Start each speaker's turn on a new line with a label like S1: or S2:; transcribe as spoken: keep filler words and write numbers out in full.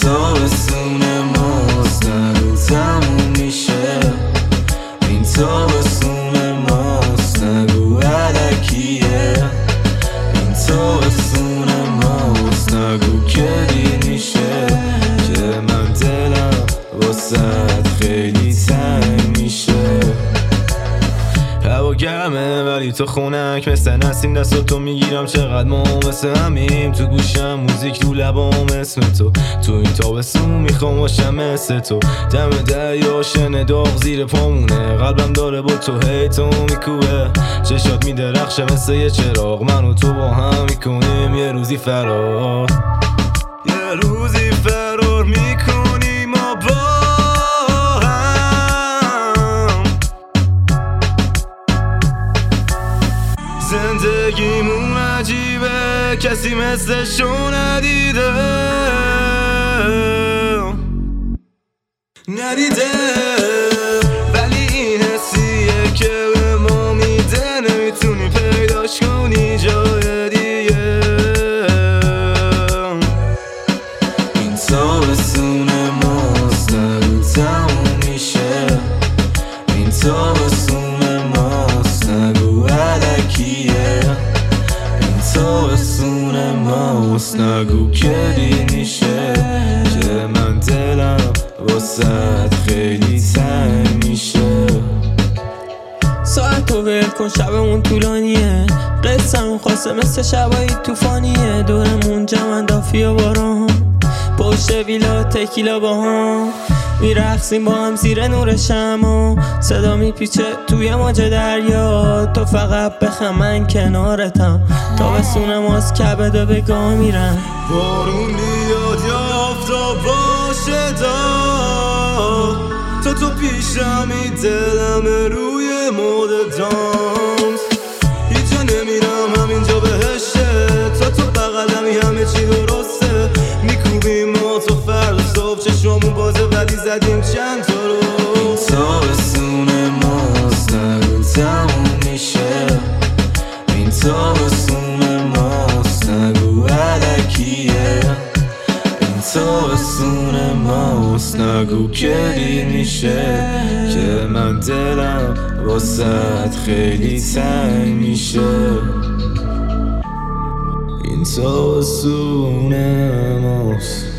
S1: تابستون ماست نگو تموم میشه. این تابستون ماست نگو الکیه. این تابستون ماست نگو که دیر میشه که من دلم واسد خیلی تنگ میشه. هوا گرمه ولی تو خونک مثل نسیم دستاتو میگیرم چقدر ما مثل همیم. تو گوشم موزیک تو لبام اسم تو. تو این تابستون میخوام باشم مثل تو. دم دریا شن داغ زیر پامونه. قلبم داره با تو هی تو میکوبه. چشات میدرخشه مثل یه چراغ. من و تو با هم میکنیم یه روزی فرار. یه روزی فرار میکنیم ما با زندگیمون عجیبه کسی مثلشو ندیده ندیده ولی این حسیه که به ما میده نمیتونی پیداش کنی جای دیگه. این تابستون ماست نگو تموم میشه. این تابستون ماست نگو الکیه. این تابستون ماست نگو که دیر میشه که من دلم واسد خیلی تنگ میشه.
S2: ساعت رو ول کن شبمون طولانیه. قصه‌مون خاصه مثل شبایی توفانیه. دورمون جمع دافی و باران. پشت ویلا تکیلا با هم میرقصیم با هم زیر نور شمع. صدا میپیچه توی موج دریا. تو فقط بخم من کنارتم. تابستون ماست کبدا به گاه میرن.
S1: بارون بیاد یا آفتاب باشه دا. تو تو پیشمی دلم روی مود دانس. هیچ جا نمیرم همینجا بهشه. تا تو بغلمی همه چی درسته. میکوبیم ما تو فرد صبح چشممون بازه ولی زدیم چند تا رو. این تابستون ماست نگو تموم میشه. این تابستون ماست نگو الکیه. این تابستون ماست نگو که دیر میشه که من دلم واسد خیلی تنگ میشه. این تابستون ماست